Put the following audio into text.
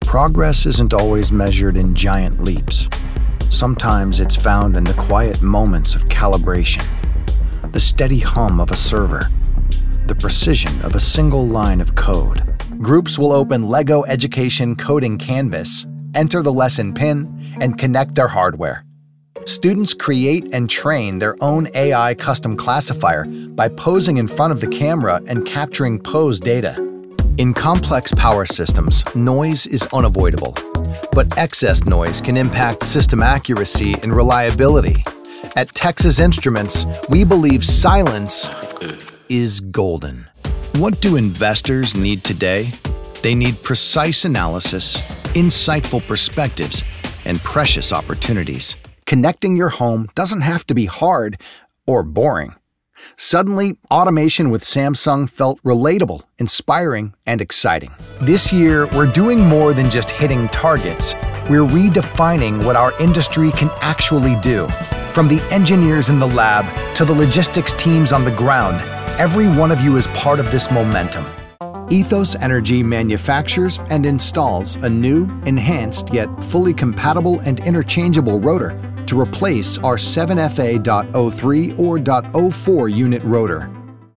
Progress isn't always measured in giant leaps. Sometimes it's found in the quiet moments of calibration, the steady hum of a server, the precision of a single line of code. Groups will open LEGO Education Coding Canvas, enter the lesson pin, and connect their hardware. Students create and train their own AI custom classifier by posing in front of the camera and capturing pose data. In complex power systems, noise is unavoidable, but excess noise can impact system accuracy and reliability. At Texas Instruments, we believe silence is golden. What do investors need today? They need precise analysis, insightful perspectives, and precious opportunities. Connecting your home doesn't have to be hard or boring. Suddenly, automation with Samsung felt relatable, inspiring, and exciting. This year, we're doing more than just hitting targets. We're redefining what our industry can actually do. From the engineers in the lab to the logistics teams on the ground, every one of you is part of this momentum. Ethos Energy manufactures and installs a new, enhanced yet fully compatible and interchangeable rotor to replace our 7FA.03 or .04 unit rotor.